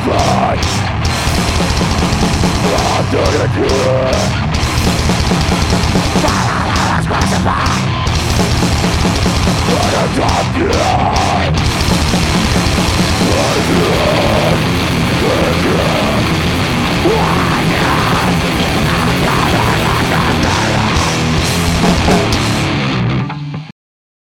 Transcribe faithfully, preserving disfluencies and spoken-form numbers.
fight. I'm doing it good. Let's cross the back. Let it drop down. Let it drop. Let it drop.